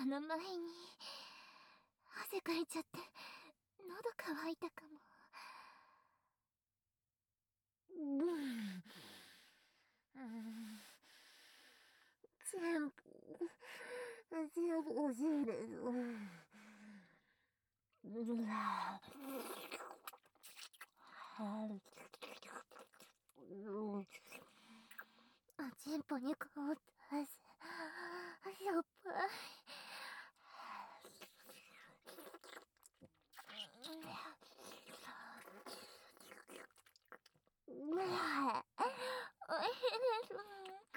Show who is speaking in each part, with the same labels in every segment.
Speaker 1: その前に、汗かいちゃって、喉乾いたかも。全部欲しいです。チンポに凍った汗。しょっぱい。おいしいです。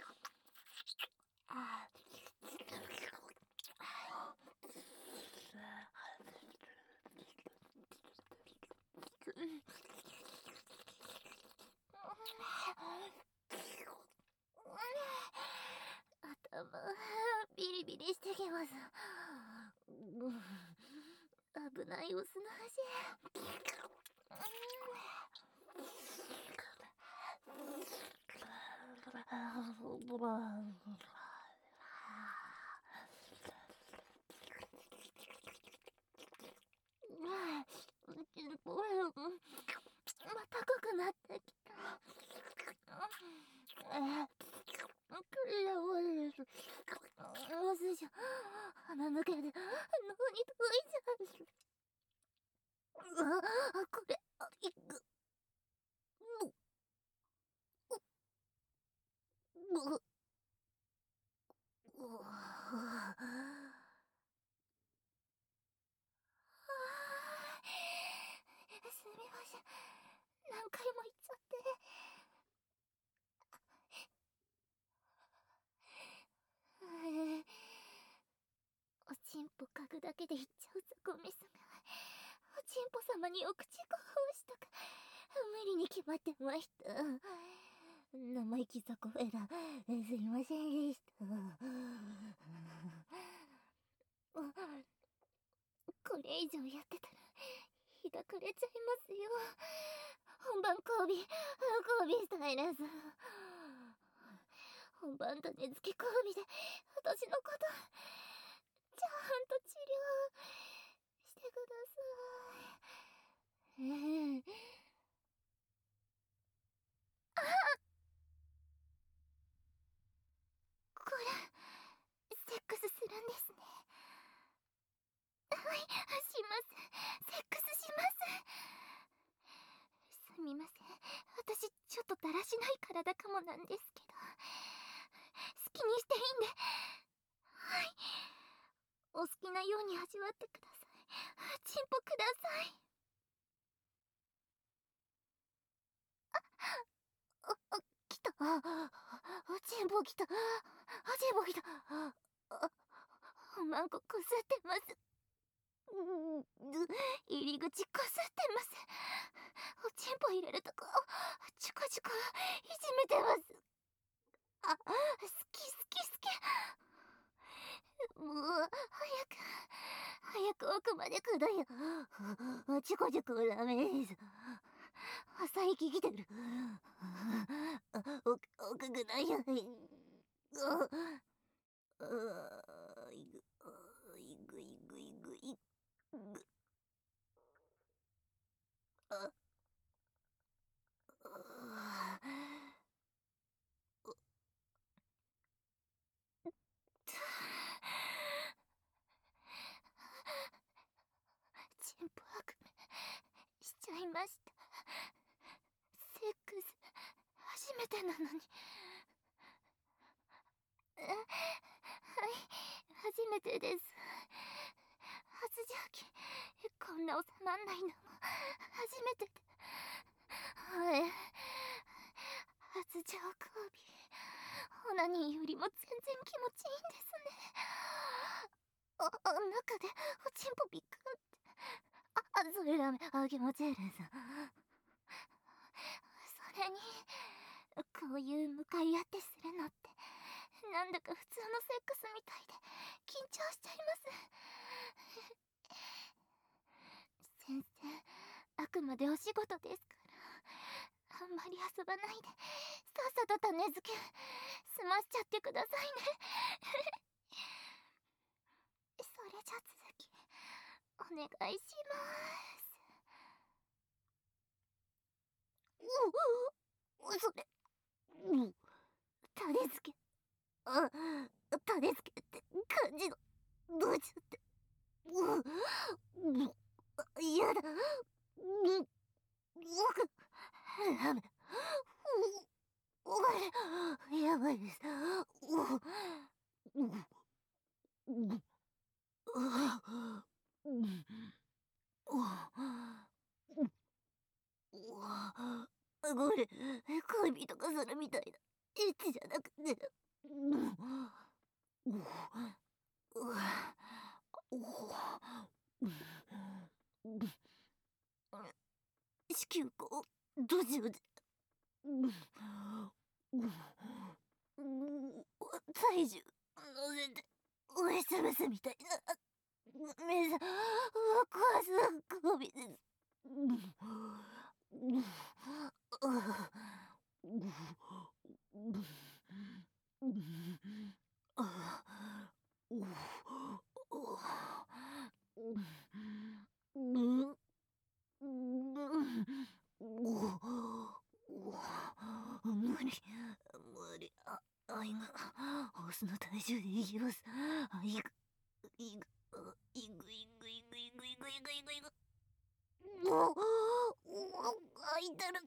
Speaker 1: 頭、ビリビリしてきます。危ないお砂味。また濃くなってきた。これやばいです。もうすじゃ鼻抜けで脳に届いちゃう。これいく。すみません。何回も言っちゃって。おちんぽ嗅ぐだけで言っちゃうぞゴミさんが。おちんぽ様にお口ご奉仕とか無理に決まってました。生意気雑魚フェラ、すいませんでした。これ以上やってたら日が暮れちゃいますよ。本番交尾スタイルズ。本番種付け交尾で私のことちゃんと治療してください。これセックスするんですね。はい、します。セックスします。すみません、私ちょっとだらしない体かもなんですけど、好きにしていいんで。はい、お好きなように味わってください。チンポください。来た。チンポ来た。チンポ来た。マンコこすってます。入り口こすってます。おちんぽ入れるとこチュコチュコいじめてます。好き好き好き。もう早く奥まで来るよ。チュコチュコダメです。朝息きてる。奥くないよ。いぐいぐいぐいぐ。チンポ悪夢しちゃいました。セックス初めてなのに。はい、初めてです。発情期こんな収まんないのも初めてで。はい、発情交尾オナニーよりも全然気持ちいいんですね。中でおちんぽビクンって。それダメ。気持ちいいです。それにこういう向かい合ってするのってなんだか普通のセックスみたいで緊張しちゃいます。先生、あくまでお仕事ですからあんまり遊ばないでさっさと種付け済ましちゃってくださいね。 じゃあ続きお願いします。それ、種付け、種付けって感じのブチって、嫌だ、僕、ダメ、やばいです。これ、恋人がするみたいなエッチじゃなくて、子宮口途中で体重乗せて押しつぶすみたいな目覚怖すごみです。無理、無理。愛が、オスの体重でいきます。いく、いく、いく、いく、いく、いく、いく、いく、いく、いく。開いてる。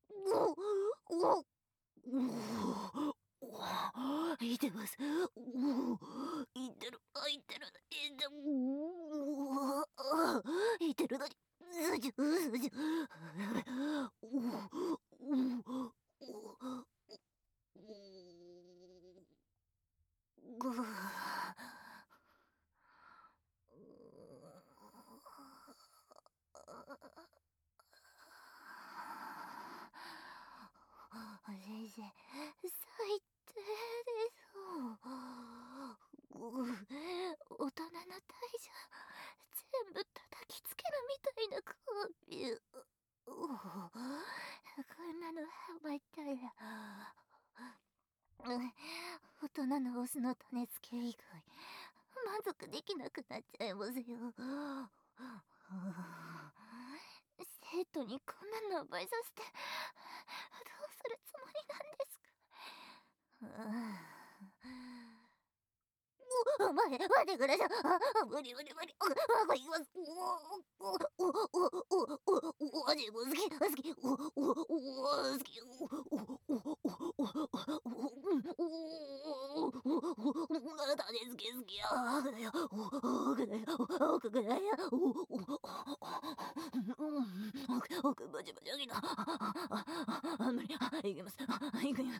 Speaker 1: いてます。いてる、いてる、いてるのに、ずじゅ、ずじゅ。先生、最低です。大人の体重全部叩きつけるみたいな声。こんなのハマったら大人のオスの種付け以外満足できなくなっちゃいますよ。生徒にこんなの覚えさせてどうするつもりなんですか。待ってください。無理無理無理。これ言います。マジ好き好き好き。種付け好きや。奥がや。奥バチバチ上げた。無理。いきます。いく。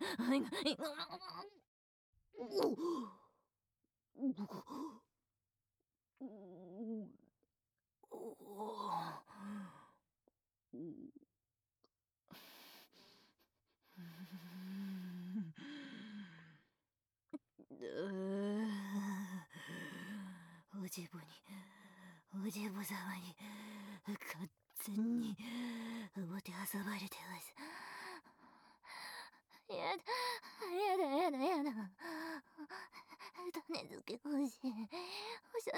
Speaker 1: おじぼ様に完全にもてあそばれてます。やだ。種付け欲しい。お射精欲しい。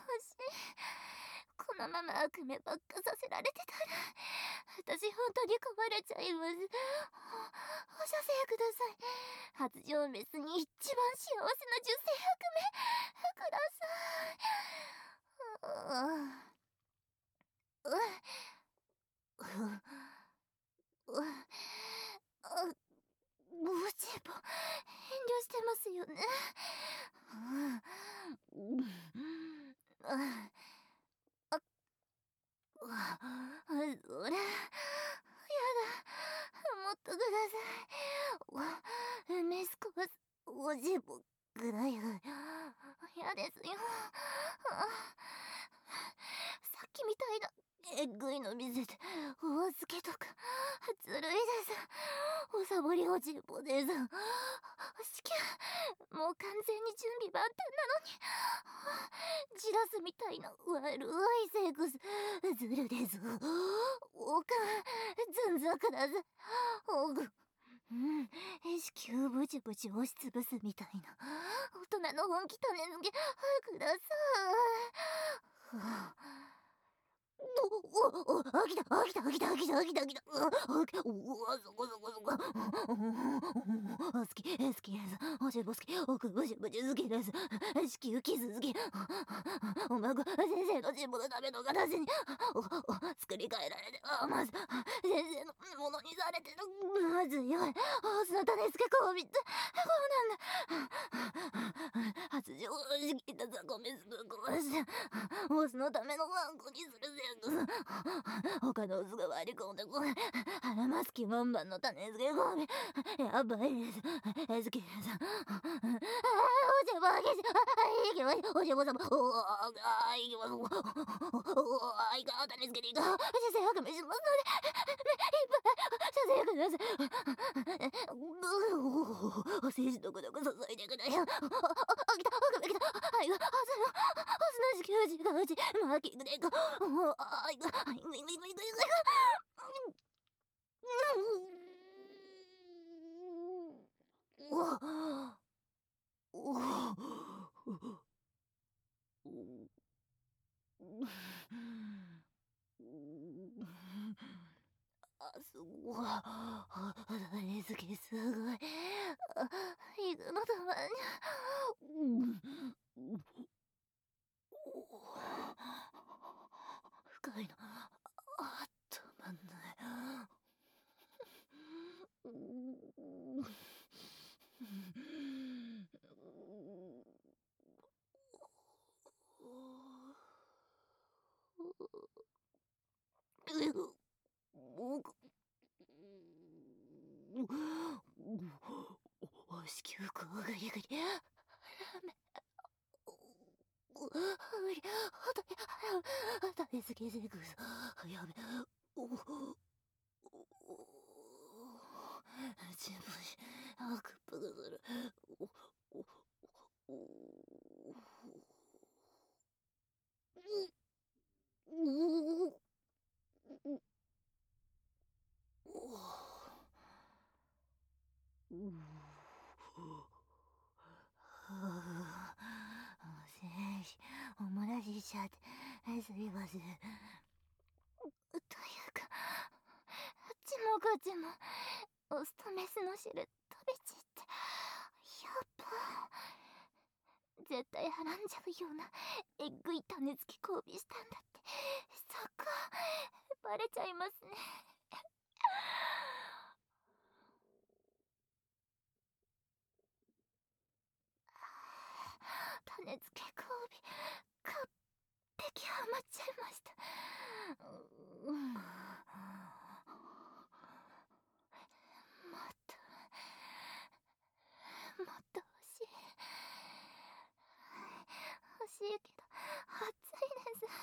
Speaker 1: このまま悪夢ばっかさせられてたら私本当に壊れちゃいます。お射精ください。発情メスに一番幸せな受精悪夢ください。もうちょっと遠慮してますよね。それ、やだ。もっとください。メスコはおじぼくらい。嫌ですよ。さっきみたいなえぐいの見せてお預けとかずるいです。おサボりおじぼです。子宮もう完全に準備万端なのにじらすみたいな悪いセックスずるです。おかずんざくだぜ。子宮ブチブチ押しつぶすみたいな人の本気種付けください。飽きた飽きた飽きた飽きた飽きた飽きた。うわ、そこそこそこ。好き好きです。おしぼ好き、奥ブシブシ好きです。子宮キス好き。おまく先生のチンポのための形に作り変えられて、まず先生のものにされてる。まずよいオスの種付け交尾ってこうなんだ。発情式だザコメスぶ壊してオスのためのワンコにするセックス。他のオスが割り込んでこい。腹ますきワンバンの種付け込み。やばいです。好きです。おしぼあげし、いきます。おしぼさま、いきます。いか、種付けていか。先生、あくめしますので、いっぱい、先生ください。精子どこどこ注いでください。あ、来た、あくめ来た。はい、オスの子宮内が内、マーキングでいく。いく、いく、いく、いく、いく、いく。うわ、すごい。大好き、すごい。行くのたまに。深いの。たまんない。子宮口ガリガリ。無理。食べ過ぎセックス。やべ。自分に悪っぱがする。おもらししちゃってすいません。というか、あっちもこっちもオスとメスの汁食べちってやっぱ絶対はらんじゃうようなえっぐい種付き交尾したんだってそこバレちゃいますね。種付け交尾完璧ハマっちゃいました。もっともっと欲しい。欲しいけど暑いです。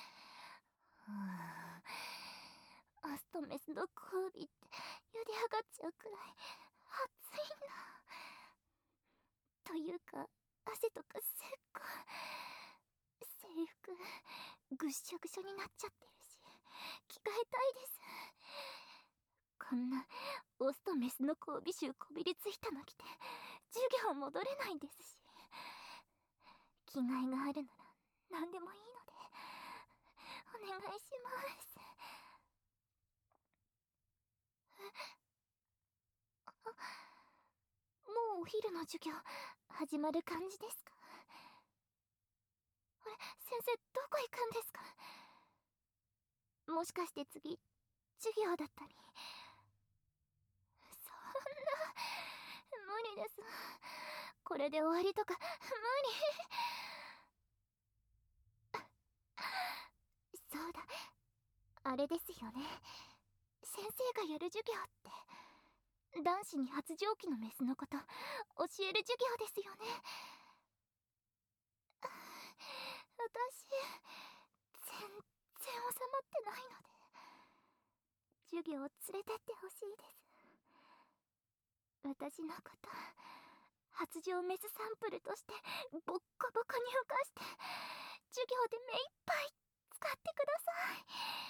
Speaker 1: オスとメスの交尾って茹で上がっちゃうくらい暑いんだ。というか汗とかすっごい制服ぐっしょぐしょになっちゃってるし着替えたいです。こんなオスとメスの交尾臭こびりついたの着て授業戻れないですし着替えがあるなら何でもいいのでお願いします。もうお昼の授業始まる感じですか？あれ、先生どこ行くんですか？もしかして次授業だったり。そんな無理です。これで終わりとか無理。そうだ、あれですよね。先生がやる授業って男子に発情期のメスのこと教える授業ですよね。私全然収まってないので授業を連れてってほしいです。私のこと発情メスサンプルとしてボッコボコに浮かして授業で目いっぱい使ってください。